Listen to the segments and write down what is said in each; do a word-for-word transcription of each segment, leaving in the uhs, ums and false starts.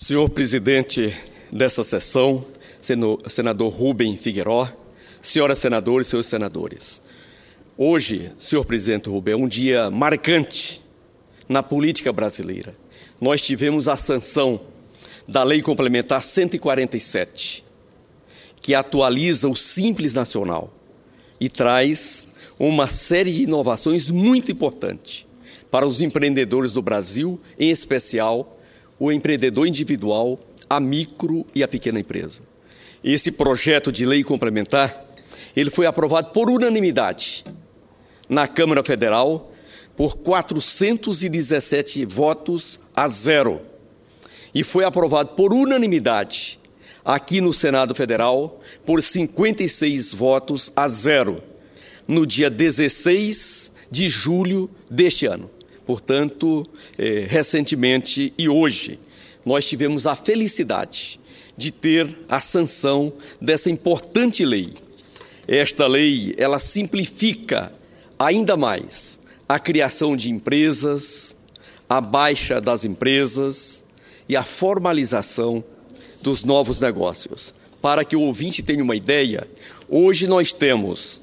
Senhor presidente dessa sessão, senador Rubem Figueiró, senhoras senadoras e senhores senadores. Hoje, senhor presidente Rubem, é um dia marcante na política brasileira. Nós tivemos a sanção da Lei Complementar cento e quarenta e sete, que atualiza o Simples Nacional e traz uma série de inovações muito importantes para os empreendedores do Brasil, em especial o empreendedor individual, a micro e a pequena empresa. Esse projeto de lei complementar, ele foi aprovado por unanimidade na Câmara Federal por quatrocentos e dezessete votos a zero e foi aprovado por unanimidade aqui no Senado Federal por cinquenta e seis votos a zero no dia dezesseis de julho deste ano. Portanto, eh, recentemente e hoje, nós tivemos a felicidade de ter a sanção dessa importante lei. Esta lei, ela simplifica ainda mais a criação de empresas, a baixa das empresas e a formalização dos novos negócios. Para que o ouvinte tenha uma ideia, hoje nós temos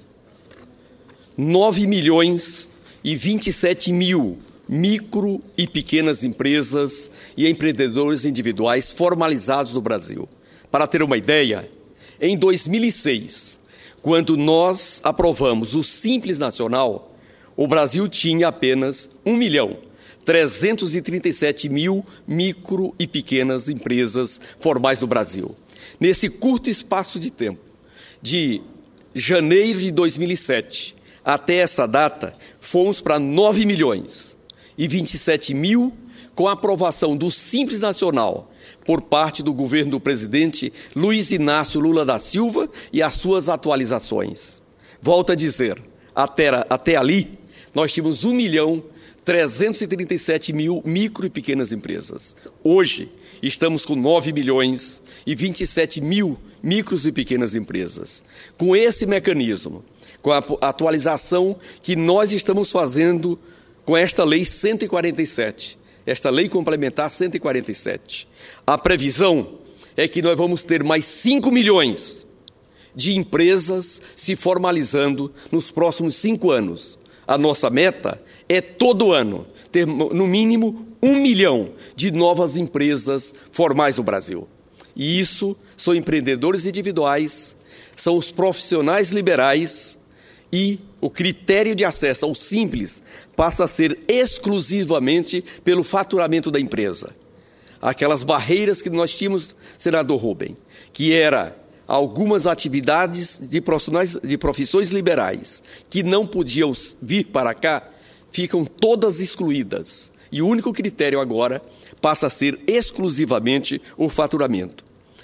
nove milhões e vinte e sete mil micro e pequenas empresas e empreendedores individuais formalizados no Brasil. Para ter uma ideia, em dois mil e seis, quando nós aprovamos o Simples Nacional, o Brasil tinha apenas um milhão trezentos e trinta e sete mil micro e pequenas empresas formais no Brasil. Nesse curto espaço de tempo, de janeiro de dois mil e sete até essa data, fomos para nove milhões e vinte e sete mil, com a aprovação do Simples Nacional por parte do governo do presidente Luiz Inácio Lula da Silva e as suas atualizações. Volto a dizer, até, até ali, nós tínhamos um milhão trezentos e trinta e sete mil micro e pequenas empresas. Hoje, estamos com nove milhões e vinte e sete mil micros e pequenas empresas. Com esse mecanismo, com a atualização que nós estamos fazendo com esta Lei cento e quarenta e sete, esta Lei Complementar cento e quarenta e sete, a previsão é que nós vamos ter mais cinco milhões de empresas se formalizando nos próximos cinco anos. A nossa meta é, todo ano, ter no mínimo um milhão de novas empresas formais no Brasil. E isso são empreendedores individuais, são os profissionais liberais, e o critério de acesso ao Simples passa a ser exclusivamente pelo faturamento da empresa. Aquelas barreiras que nós tínhamos, senador Rubem, que era algumas atividades de profissionais, de profissões liberais que não podiam vir para cá, ficam todas excluídas. E o único critério agora passa a ser exclusivamente o faturamento.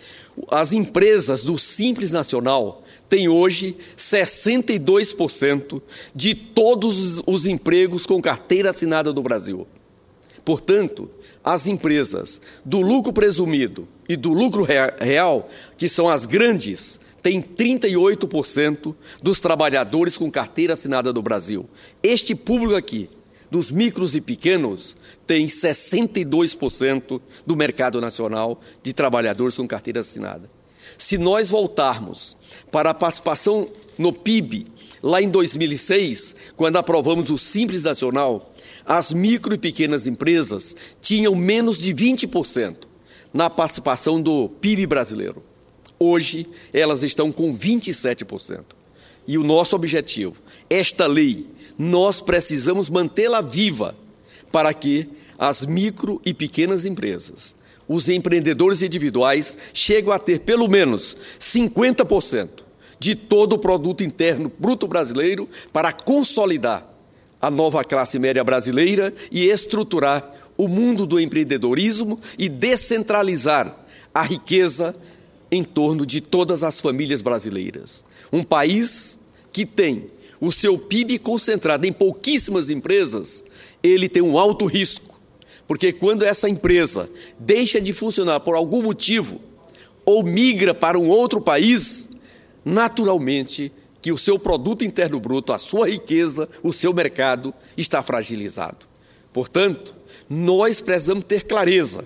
As empresas do Simples Nacional têm hoje sessenta e dois por cento de todos os empregos com carteira assinada no Brasil. Portanto, as empresas do lucro presumido e do lucro real, que são as grandes, têm trinta e oito por cento dos trabalhadores com carteira assinada no Brasil. Este público aqui, dos micros e pequenos, tem sessenta e dois por cento do mercado nacional de trabalhadores com carteira assinada. Se nós voltarmos para a participação no P I B, lá em dois mil e seis, quando aprovamos o Simples Nacional, as micro e pequenas empresas tinham menos de vinte por cento na participação do P I B brasileiro. Hoje, elas estão com vinte e sete por cento. E o nosso objetivo, esta lei, nós precisamos mantê-la viva para que as micro e pequenas empresas, os empreendedores individuais, cheguem a ter pelo menos cinquenta por cento de todo o produto interno bruto brasileiro para consolidar a nova classe média brasileira e estruturar o mundo do empreendedorismo e descentralizar a riqueza em torno de todas as famílias brasileiras. Um país que tem o seu P I B concentrado em pouquíssimas empresas, ele tem um alto risco, porque quando essa empresa deixa de funcionar por algum motivo ou migra para um outro país, naturalmente que o seu produto interno bruto, a sua riqueza, o seu mercado está fragilizado. Portanto, nós precisamos ter clareza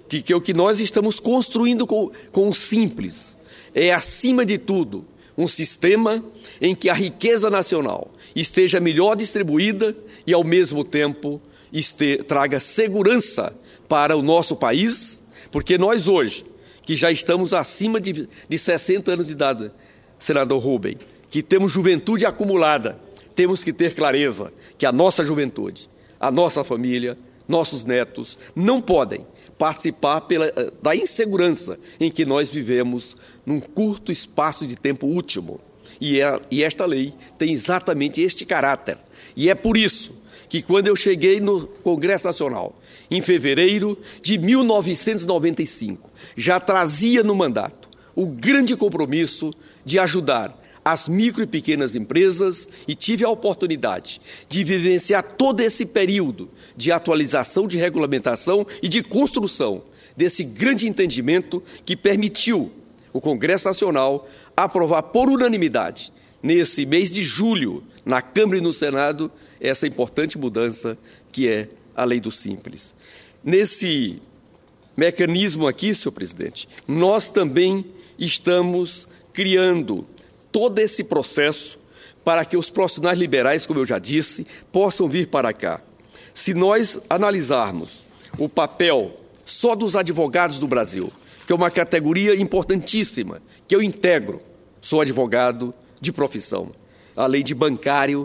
de que o que nós estamos construindo com, com o simples é, acima de tudo, um sistema em que a riqueza nacional esteja melhor distribuída e, ao mesmo tempo, este, traga segurança para o nosso país, porque nós hoje, que já estamos acima de, de sessenta anos de idade, senador Rubem, que temos juventude acumulada, temos que ter clareza que a nossa juventude, a nossa família, nossos netos não podem participar pela, da insegurança em que nós vivemos num curto espaço de tempo último. E, é, e esta lei tem exatamente este caráter. E é por isso que, quando eu cheguei no Congresso Nacional, em fevereiro de mil novecentos e noventa e cinco, já trazia no mandato o grande compromisso de ajudar as micro e pequenas empresas e tive a oportunidade de vivenciar todo esse período de atualização de regulamentação e de construção desse grande entendimento que permitiu o Congresso Nacional aprovar por unanimidade, nesse mês de julho, na Câmara e no Senado, essa importante mudança que é a Lei do Simples. Nesse mecanismo aqui, senhor presidente, nós também estamos criando todo esse processo para que os profissionais liberais, como eu já disse, possam vir para cá. Se nós analisarmos o papel só dos advogados do Brasil, que é uma categoria importantíssima, que eu integro, sou advogado de profissão, além de bancário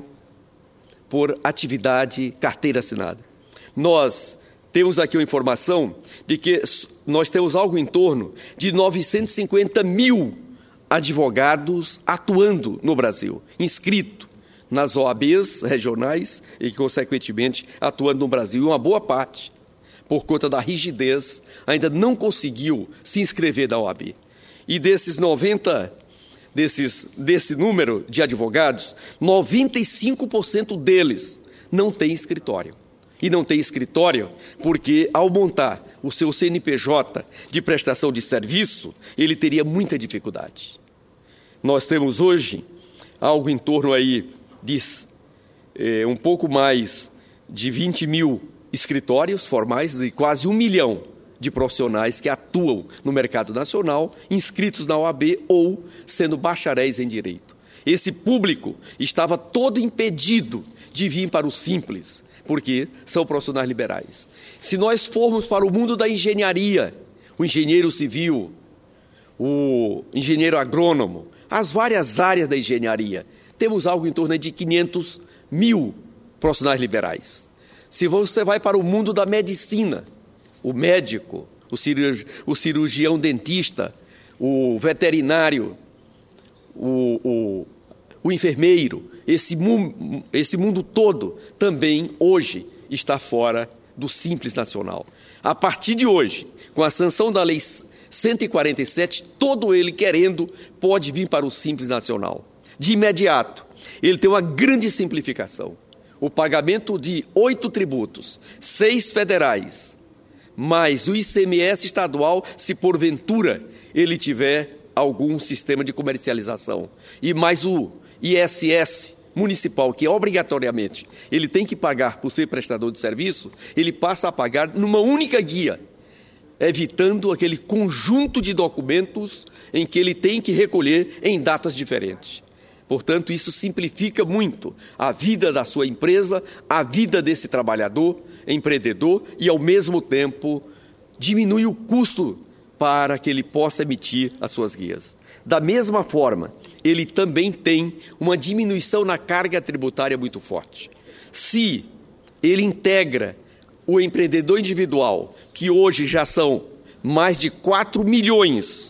por atividade carteira assinada. Nós temos aqui uma informação de que nós temos algo em torno de novecentos e cinquenta mil advogados atuando no Brasil, inscritos nas O A Bs regionais e, consequentemente, atuando no Brasil. E uma boa parte, por conta da rigidez, ainda não conseguiu se inscrever da O A B. E desses noventa, desses, desse número de advogados, noventa e cinco por cento deles não têm escritório. E não tem escritório porque, ao montar o seu C N P J de prestação de serviço, ele teria muita dificuldade. Nós temos hoje algo em torno aí de eh, um pouco mais de vinte mil escritórios formais e quase um milhão de profissionais que atuam no mercado nacional, inscritos na O A B ou sendo bacharéis em direito. Esse público estava todo impedido de vir para o Simples, porque são profissionais liberais. Se nós formos para o mundo da engenharia, o engenheiro civil, o engenheiro agrônomo, as várias áreas da engenharia, temos algo em torno de quinhentos mil profissionais liberais. Se você vai para o mundo da medicina, o médico, o, cirurgi, o cirurgião dentista, o veterinário, o, o, o enfermeiro, esse, mu esse mundo todo também hoje está fora do Simples Nacional. A partir de hoje, com a sanção da Lei cento e quarenta e sete, todo ele querendo pode vir para o Simples Nacional. De imediato, ele tem uma grande simplificação. O pagamento de oito tributos, seis federais, mais o I C M S estadual, se porventura ele tiver algum sistema de comercialização, e mais o I S S municipal, que obrigatoriamente ele tem que pagar por ser prestador de serviço, ele passa a pagar numa única guia, evitando aquele conjunto de documentos em que ele tem que recolher em datas diferentes. Portanto, isso simplifica muito a vida da sua empresa, a vida desse trabalhador, empreendedor, e, ao mesmo tempo, diminui o custo para que ele possa emitir as suas guias. Da mesma forma, ele também tem uma diminuição na carga tributária muito forte. Se ele integra o empreendedor individual, que hoje já são mais de quatro milhões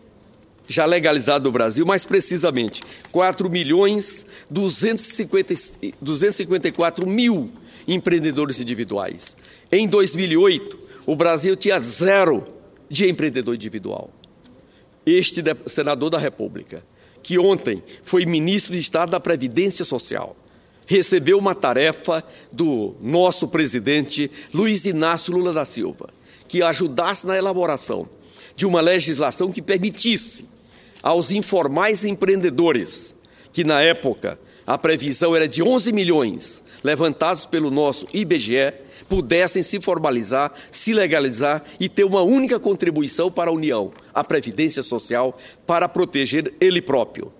já legalizado no Brasil, mais precisamente, quatro milhões duzentos e cinquenta e quatro mil empreendedores individuais. Em dois mil e oito, o Brasil tinha zero de empreendedor individual. Este senador da República, que ontem foi ministro de Estado da Previdência Social, recebeu uma tarefa do nosso presidente Luiz Inácio Lula da Silva, que ajudasse na elaboração de uma legislação que permitisse aos informais empreendedores, que na época a previsão era de onze milhões, levantados pelo nosso I B G E, pudessem se formalizar, se legalizar e ter uma única contribuição para a União, a Previdência Social, para proteger ele próprio.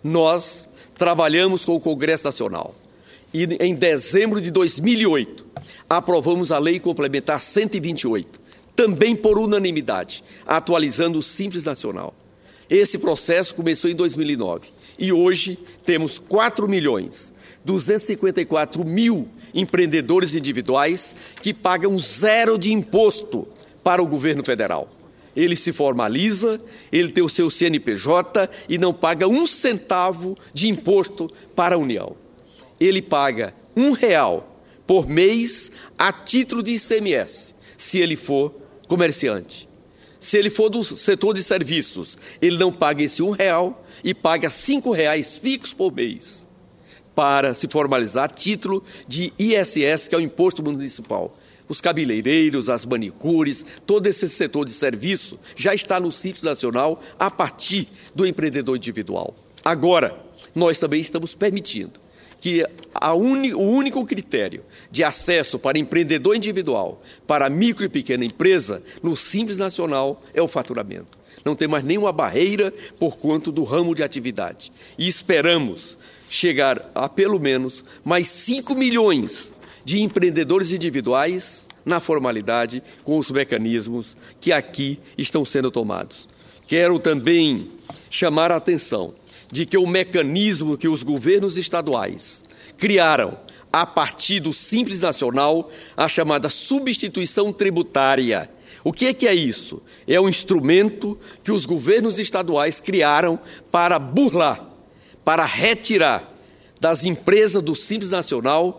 Nós trabalhamos com o Congresso Nacional e, em dezembro de dois mil e oito, aprovamos a Lei Complementar cento e vinte e oito, também por unanimidade, atualizando o Simples Nacional. Esse processo começou em dois mil e nove e hoje temos quatro milhões duzentos e cinquenta e quatro mil empreendedores individuais que pagam zero de imposto para o governo federal. Ele se formaliza, ele tem o seu C N P J e não paga um centavo de imposto para a União. Ele paga um real por mês a título de I C M S, se ele for comerciante. Se ele for do setor de serviços, ele não paga esse um real e paga cinco reais fixos por mês para se formalizar a título de I S S, que é o Imposto Municipal. Os cabeleireiros, as manicures, todo esse setor de serviço já está no Simples Nacional a partir do empreendedor individual. Agora, nós também estamos permitindo que a uni, o único critério de acesso para empreendedor individual, para micro e pequena empresa, no Simples Nacional é o faturamento. Não tem mais nenhuma barreira por conta do ramo de atividade. E esperamos chegar a pelo menos mais cinco milhões de empreendedores individuais na formalidade com os mecanismos que aqui estão sendo tomados. Quero também chamar a atenção de que o mecanismo que os governos estaduais criaram a partir do Simples Nacional, a chamada substituição tributária. O que é que é isso? É um instrumento que os governos estaduais criaram para burlar, para retirar das empresas do Simples Nacional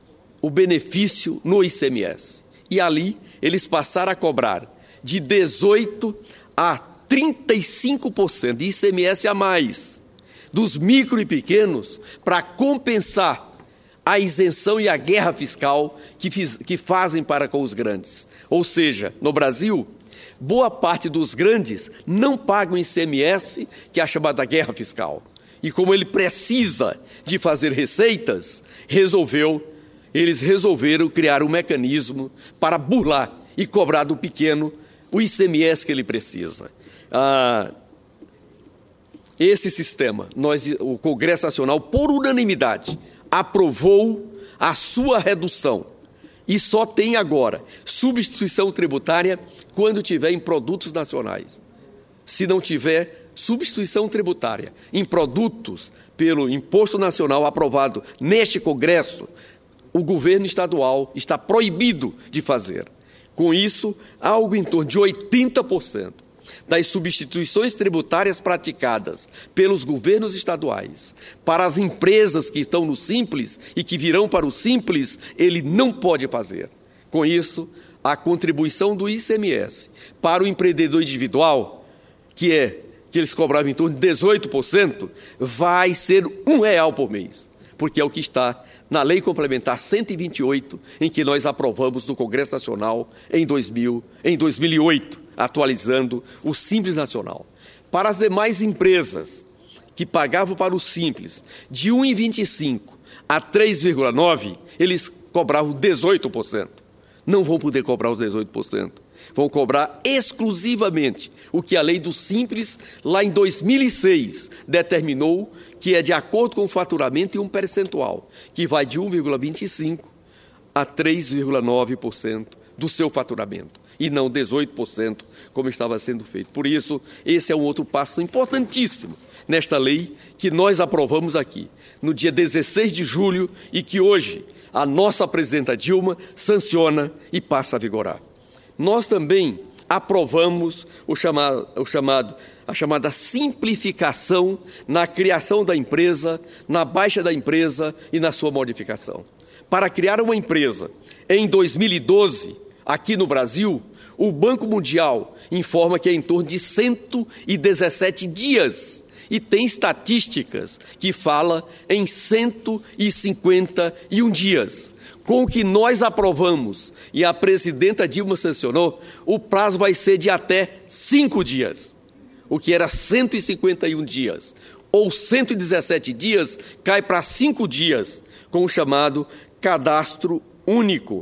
o benefício no I C M S. E ali eles passaram a cobrar de dezoito por cento a trinta e cinco por cento de I C M S a mais dos micro e pequenos para compensar a isenção e a guerra fiscal que, fiz, que fazem para com os grandes. Ou seja, no Brasil, boa parte dos grandes não pagam I C M S, que é a chamada guerra fiscal. E como ele precisa de fazer receitas, resolveu, eles resolveram criar um mecanismo para burlar e cobrar do pequeno o I C M S que ele precisa. Ah, esse sistema, nós, o Congresso Nacional, por unanimidade, aprovou a sua redução. E só tem agora substituição tributária quando tiver em produtos nacionais. Se não tiver substituição tributária em produtos pelo Imposto Nacional aprovado neste Congresso, o governo estadual está proibido de fazer. Com isso, algo em torno de oitenta por cento das substituições tributárias praticadas pelos governos estaduais para as empresas que estão no Simples e que virão para o Simples, ele não pode fazer. Com isso, a contribuição do I C M S para o empreendedor individual, que é que eles cobravam em torno de dezoito por cento, vai ser um real por mês, porque é o que está na Lei Complementar cento e vinte e oito, em que nós aprovamos no Congresso Nacional em, dois mil, em dois mil e oito, atualizando o Simples Nacional. Para as demais empresas que pagavam para o Simples de um vírgula vinte e cinco a três vírgula nove, eles cobravam dezoito por cento. Não vão poder cobrar os dezoito por cento. Vão cobrar exclusivamente o que a lei do Simples, lá em dois mil e seis, determinou, que é de acordo com o faturamento e um percentual, que vai de um vírgula vinte e cinco a três vírgula nove por cento do seu faturamento, e não dezoito por cento, como estava sendo feito. Por isso, esse é um outro passo importantíssimo nesta lei que nós aprovamos aqui, no dia dezesseis de julho, e que hoje a nossa presidenta Dilma sanciona e passa a vigorar. Nós também aprovamos o chamado, o chamado, a chamada simplificação na criação da empresa, na baixa da empresa e na sua modificação. Para criar uma empresa em dois mil e doze, aqui no Brasil, o Banco Mundial informa que é em torno de cento e dezessete dias e tem estatísticas que falam em cento e cinquenta e um dias. Com o que nós aprovamos e a presidenta Dilma sancionou, o prazo vai ser de até cinco dias, o que era cento e cinquenta e um dias, ou cento e dezessete dias, cai para cinco dias, com o chamado cadastro único.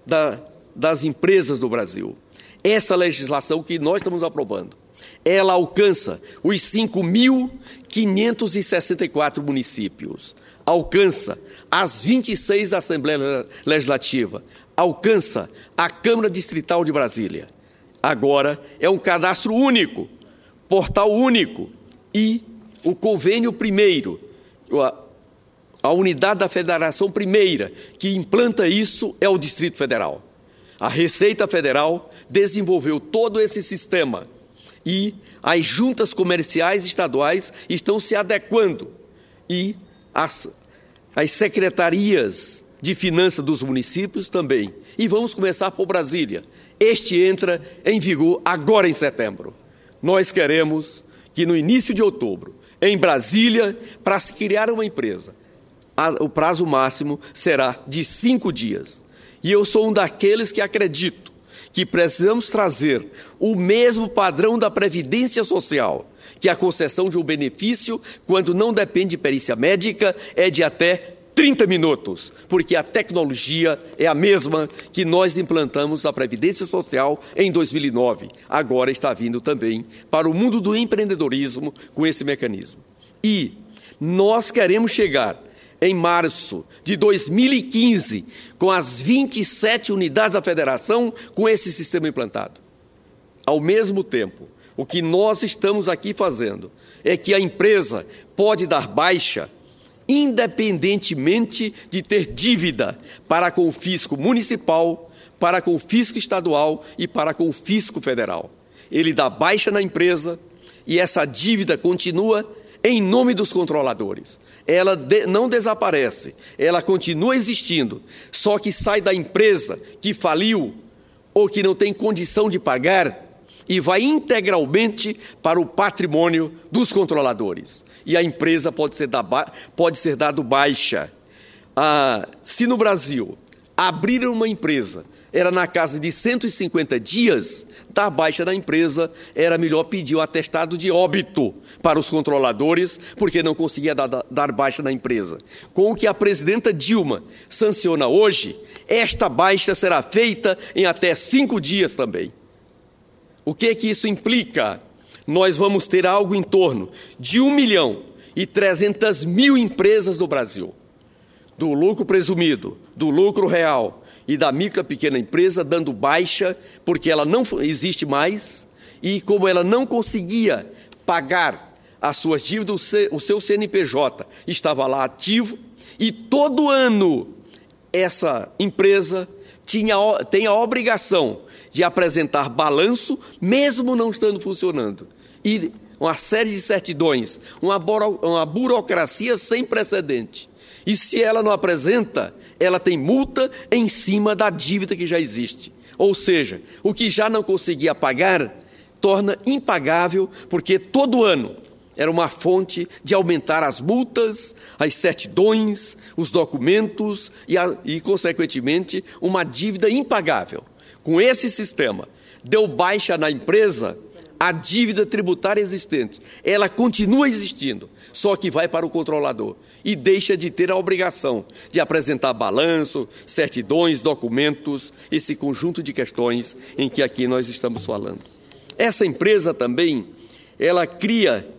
da, das empresas do Brasil. Essa legislação que nós estamos aprovando, ela alcança os cinco mil quinhentos e sessenta e quatro municípios, alcança as vinte e seis Assembleias Legislativas, alcança a Câmara Distrital de Brasília. Agora é um cadastro único, portal único e o convênio primeiro, a, a unidade da federação primeira que implanta isso é o Distrito Federal. A Receita Federal desenvolveu todo esse sistema e as juntas comerciais estaduais estão se adequando e as, as secretarias de finanças dos municípios também. E vamos começar por Brasília. Este entra em vigor agora em setembro. Nós queremos que no início de outubro, em Brasília, para se criar uma empresa, a, o prazo máximo será de cinco dias. E eu sou um daqueles que acredito que precisamos trazer o mesmo padrão da Previdência Social, que a concessão de um benefício, quando não depende de perícia médica, é de até trinta minutos, porque a tecnologia é a mesma que nós implantamos na Previdência Social em dois mil e nove. Agora está vindo também para o mundo do empreendedorismo com esse mecanismo. E nós queremos chegar em março de dois mil e quinze, com as vinte e sete unidades da federação, com esse sistema implantado. Ao mesmo tempo, o que nós estamos aqui fazendo é que a empresa pode dar baixa, independentemente de ter dívida para com o fisco municipal, para com o fisco estadual e para com o fisco federal. Ele dá baixa na empresa e essa dívida continua em nome dos controladores. Ela de, não desaparece, ela continua existindo, só que sai da empresa que faliu ou que não tem condição de pagar e vai integralmente para o patrimônio dos controladores. E a empresa pode ser, da, pode ser dado baixa. Ah, se no Brasil abrir uma empresa era na casa de cento e cinquenta dias, dar baixa da empresa era melhor pedir o atestado de óbito para os controladores, porque não conseguia dar, dar baixa na empresa. Com o que a presidenta Dilma sanciona hoje, esta baixa será feita em até cinco dias também. O que é que isso implica? Nós vamos ter algo em torno de um milhão e trezentas mil empresas no Brasil, do lucro presumido, do lucro real e da micro e pequena empresa dando baixa porque ela não existe mais e como ela não conseguia pagar as suas dívidas, o seu C N P J estava lá ativo e todo ano essa empresa tinha, tem a obrigação de apresentar balanço mesmo não estando funcionando. E uma série de certidões, uma, buro, uma burocracia sem precedente. E se ela não apresenta, ela tem multa em cima da dívida que já existe. Ou seja, o que já não conseguia pagar, torna impagável, porque todo ano era uma fonte de aumentar as multas, as certidões, os documentos e, a, e consequentemente, uma dívida impagável. Com esse sistema, deu baixa na empresa, a dívida tributária existente, ela continua existindo, só que vai para o controlador e deixa de ter a obrigação de apresentar balanço, certidões, documentos, esse conjunto de questões em que aqui nós estamos falando. Essa empresa também, ela cria,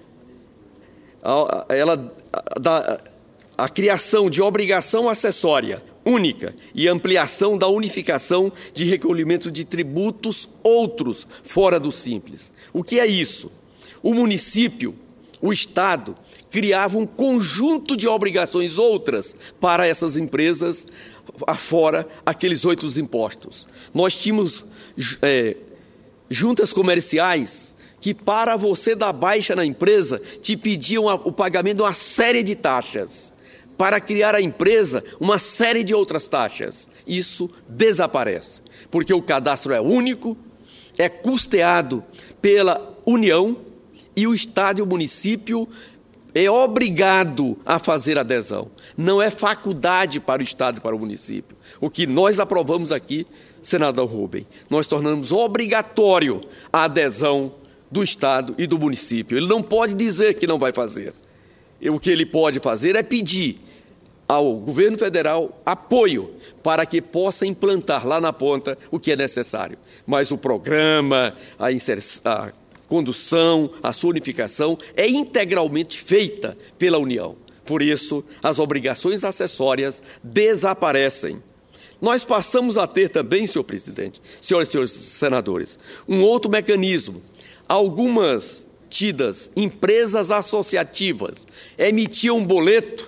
ela dá a criação de obrigação acessória única e ampliação da unificação de recolhimento de tributos outros fora do Simples. O que é isso? O município, o Estado, criava um conjunto de obrigações outras para essas empresas, afora aqueles outros impostos. Nós tínhamos é, juntas comerciais que, para você dar baixa na empresa, te pediam o pagamento de uma série de taxas. Para criar a empresa, uma série de outras taxas. Isso desaparece, porque o cadastro é único, é custeado pela União e o Estado e o município é obrigado a fazer adesão. Não é faculdade para o Estado e para o município. O que nós aprovamos aqui, senador Rubem, nós tornamos obrigatório a adesão do Estado e do município. Ele não pode dizer que não vai fazer. O que ele pode fazer é pedir ao governo federal apoio para que possa implantar lá na ponta o que é necessário. Mas o programa, a, a condução, a sua unificação é integralmente feita pela União. Por isso, as obrigações acessórias desaparecem. Nós passamos a ter também, senhor presidente, senhoras e senhores senadores, um outro mecanismo. Algumas tidas empresas associativas emitiam um boleto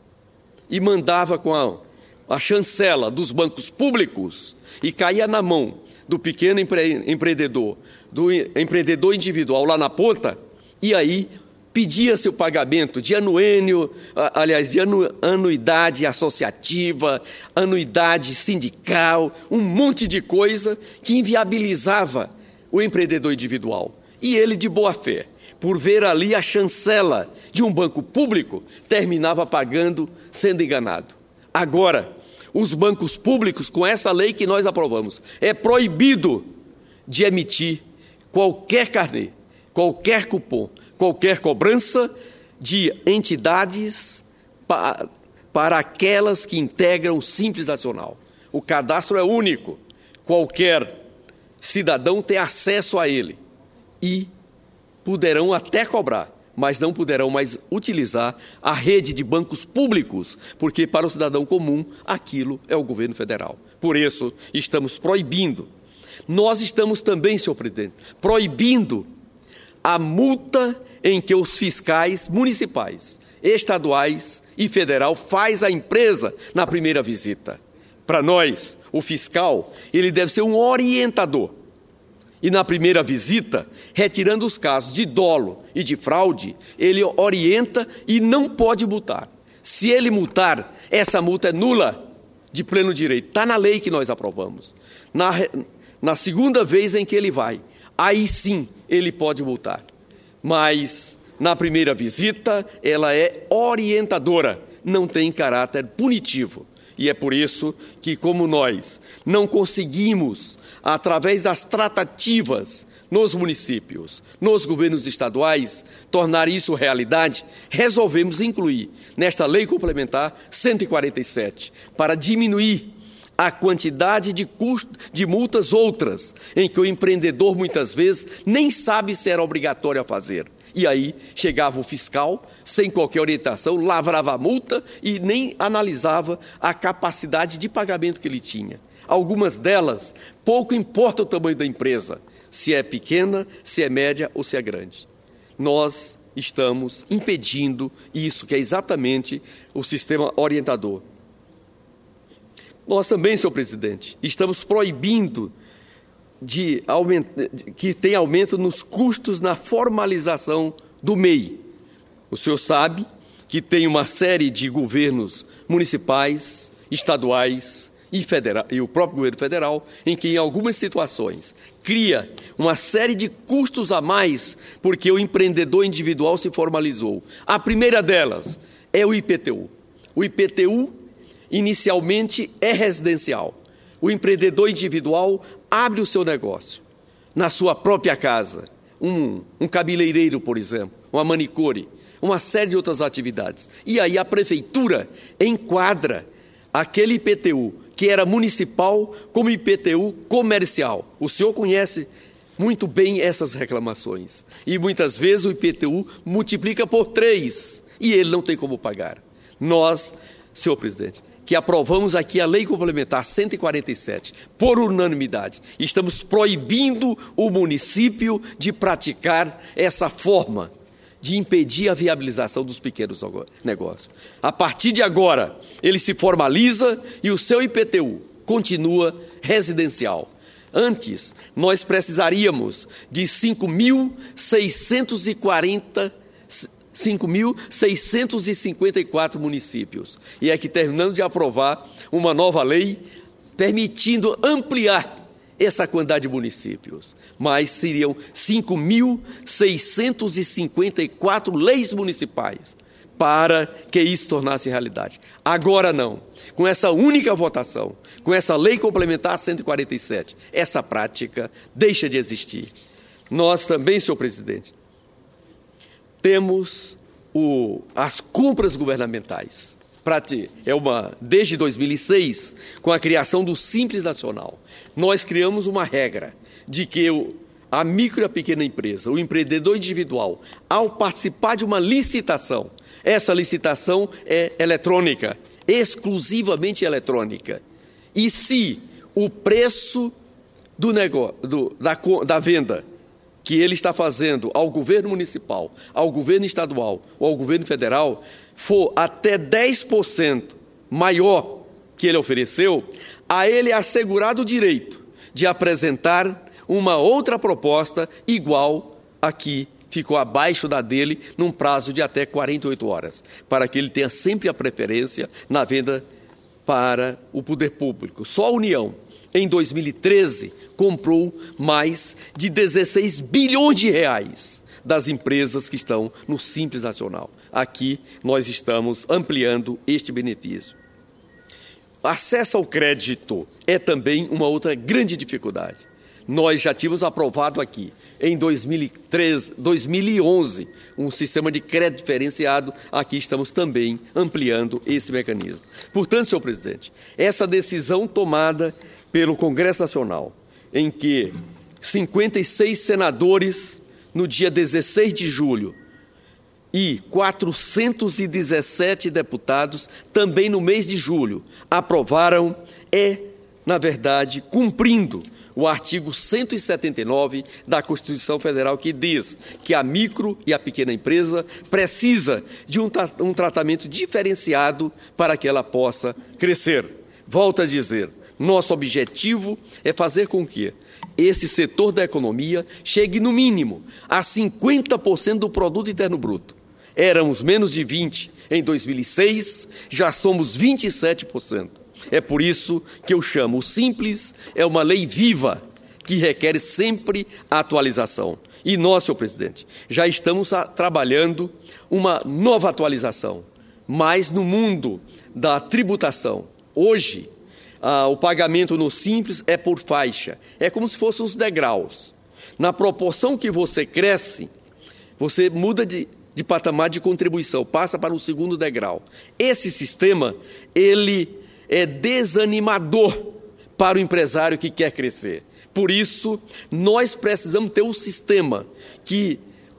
e mandava com a, a chancela dos bancos públicos e caía na mão do pequeno empre, empreendedor, do empreendedor individual lá na ponta, e aí pedia-se o pagamento de anuênio, aliás, de anu, anuidade associativa, anuidade sindical, um monte de coisa que inviabilizava o empreendedor individual. E ele, de boa fé, por ver ali a chancela de um banco público, terminava pagando, sendo enganado. Agora, os bancos públicos, com essa lei que nós aprovamos, é proibido de emitir qualquer carnê, qualquer cupom, qualquer cobrança de entidades pa, para aquelas que integram o Simples Nacional. O cadastro é único, qualquer cidadão tem acesso a ele e poderão até cobrar, mas não poderão mais utilizar a rede de bancos públicos, porque para o cidadão comum aquilo é o governo federal. Por isso, estamos proibindo. Nós estamos também, senhor presidente, proibindo a multa em que os fiscais municipais, estaduais e federal faz à empresa na primeira visita. Para nós, o fiscal, ele deve ser um orientador. E na primeira visita, retirando os casos de dolo e de fraude, ele orienta e não pode multar. Se ele multar, essa multa é nula, de pleno direito. Está na lei que nós aprovamos. Na, na segunda vez em que ele vai, aí sim ele pode multar. Mas na primeira visita, ela é orientadora, não tem caráter punitivo. E é por isso que, como nós não conseguimos, através das tratativas nos municípios, nos governos estaduais, tornar isso realidade, resolvemos incluir nesta Lei Complementar cento e quarenta e sete, para diminuir a quantidade de, custo, de multas outras, em que o empreendedor, muitas vezes, nem sabe se era obrigatório a fazer. E aí chegava o fiscal, sem qualquer orientação, lavrava a multa e nem analisava a capacidade de pagamento que ele tinha. Algumas delas, pouco importa o tamanho da empresa, se é pequena, se é média ou se é grande. Nós estamos impedindo isso, que é exatamente o sistema orientador. Nós também, senhor presidente, estamos proibindo de aumenta, que tem aumento nos custos na formalização do M E I. O senhor sabe que tem uma série de governos municipais, estaduais e, federal, e o próprio governo federal, em que, em algumas situações, cria uma série de custos a mais porque o empreendedor individual se formalizou. A primeira delas é o I P T U. O I P T U, inicialmente, é residencial. O empreendedor individual abre o seu negócio na sua própria casa, um, um cabeleireiro, por exemplo, uma manicure, uma série de outras atividades. E aí a prefeitura enquadra aquele I P T U que era municipal como I P T U comercial. O senhor conhece muito bem essas reclamações. E muitas vezes o I P T U multiplica por três e ele não tem como pagar. Nós, senhor presidente, que aprovamos aqui a Lei Complementar cento e quarenta e sete, por unanimidade, estamos proibindo o município de praticar essa forma de impedir a viabilização dos pequenos negócios. A partir de agora, ele se formaliza e o seu I P T U continua residencial. Antes, nós precisaríamos de cinco mil seiscentos e quarenta cinco mil seiscentos e cinquenta e quatro municípios. E é que terminamos de aprovar uma nova lei permitindo ampliar essa quantidade de municípios. Mas seriam cinco mil seiscentos e cinquenta e quatro leis municipais para que isso tornasse realidade. Agora não. Com essa única votação, com essa Lei Complementar cento e quarenta e sete, essa prática deixa de existir. Nós também, senhor presidente, temos o, as compras governamentais. é uma, desde dois mil e seis, com a criação do Simples Nacional, nós criamos uma regra de que o, a micro e a pequena empresa, o empreendedor individual, ao participar de uma licitação, essa licitação é eletrônica, exclusivamente eletrônica. E se o preço do negócio, do, da, da venda que ele está fazendo ao governo municipal, ao governo estadual ou ao governo federal for até dez por cento maior que ele ofereceu, a ele é assegurado o direito de apresentar uma outra proposta igual a que ficou abaixo da dele num prazo de até quarenta e oito horas, para que ele tenha sempre a preferência na venda para o poder público. Só a União, em dois mil e treze, comprou mais de dezesseis bilhões de reais das empresas que estão no Simples Nacional. Aqui nós estamos ampliando este benefício. Acesso ao crédito é também uma outra grande dificuldade. Nós já tínhamos aprovado aqui, em dois mil e treze, dois mil e onze, um sistema de crédito diferenciado. Aqui estamos também ampliando esse mecanismo. Portanto, senhor presidente, essa decisão tomada pelo Congresso Nacional, em que cinquenta e seis senadores, no dia dezesseis de julho, e quatrocentos e dezessete deputados, também no mês de julho, aprovaram, é, na verdade, cumprindo o artigo cento e setenta e nove da Constituição Federal, que diz que a micro e a pequena empresa precisa de um, tra um tratamento diferenciado para que ela possa crescer. Volto a dizer, nosso objetivo é fazer com que esse setor da economia chegue, no mínimo, a cinquenta por cento do produto interno bruto. Éramos menos de vinte por cento em dois mil e seis, já somos vinte e sete por cento. É por isso que eu chamo o Simples, é uma lei viva, que requer sempre atualização. E nós, senhor presidente, já estamos a, trabalhando uma nova atualização, mas no mundo da tributação. Hoje, ah, o pagamento no Simples é por faixa, é como se fossem os degraus. Na proporção que você cresce, você muda de, de patamar de contribuição, passa para o segundo degrau. Esse sistema, ele é desanimador para o empresário que quer crescer. Por isso, nós precisamos ter um sistema que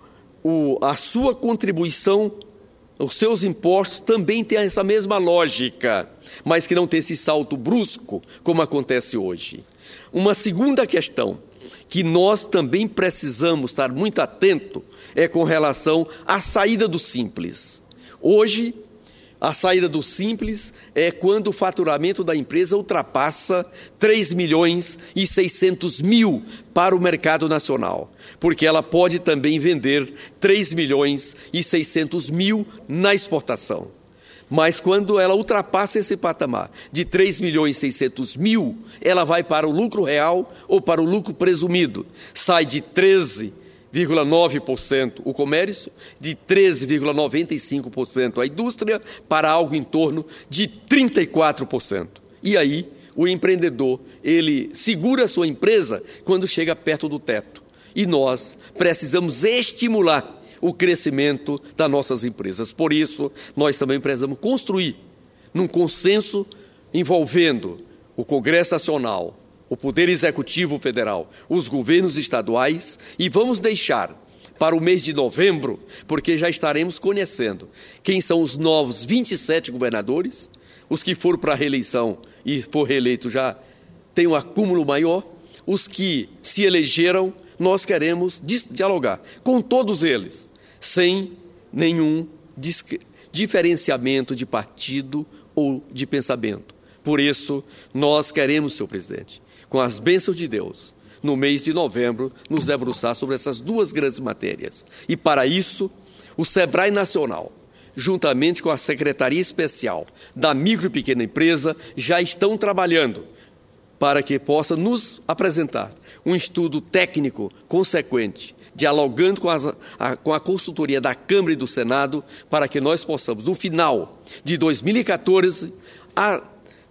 o, a sua contribuição, os seus impostos também tenham essa mesma lógica, mas que não tenha esse salto brusco, como acontece hoje. Uma segunda questão que nós também precisamos estar muito atento é com relação à saída do Simples. Hoje, a saída do Simples é quando o faturamento da empresa ultrapassa três milhões e seiscentos mil para o mercado nacional, porque ela pode também vender três milhões e seiscentos mil na exportação. Mas quando ela ultrapassa esse patamar de três milhões e seiscentos mil, ela vai para o lucro real ou para o lucro presumido. Sai de treze vírgula nove por cento o comércio, de treze vírgula noventa e cinco por cento a indústria, para algo em torno de trinta e quatro por cento. E aí, o empreendedor, ele segura a sua empresa quando chega perto do teto. E nós precisamos estimular o crescimento das nossas empresas. Por isso, nós também precisamos construir num consenso envolvendo o Congresso Nacional, o Poder Executivo Federal, os governos estaduais, e vamos deixar para o mês de novembro, porque já estaremos conhecendo quem são os novos vinte e sete governadores, os que foram para a reeleição e for reeleito já tem um acúmulo maior, os que se elegeram, nós queremos dialogar com todos eles, sem nenhum diferenciamento de partido ou de pensamento. Por isso, nós queremos, senhor presidente, com as bênçãos de Deus, no mês de novembro, nos debruçar sobre essas duas grandes matérias. E, para isso, o SEBRAE Nacional, juntamente com a Secretaria Especial da Micro e Pequena Empresa, já estão trabalhando para que possa nos apresentar um estudo técnico consequente, dialogando com, as, a, com a consultoria da Câmara e do Senado, para que nós possamos, no final de dois mil e quatorze, a,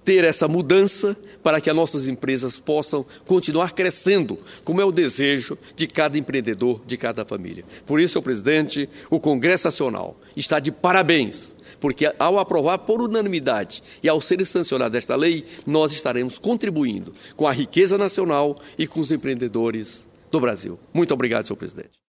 ter essa mudança para que as nossas empresas possam continuar crescendo, como é o desejo de cada empreendedor, de cada família. Por isso, senhor presidente, o Congresso Nacional está de parabéns, porque ao aprovar por unanimidade e ao ser sancionada esta lei, nós estaremos contribuindo com a riqueza nacional e com os empreendedores do Brasil. Muito obrigado, senhor presidente.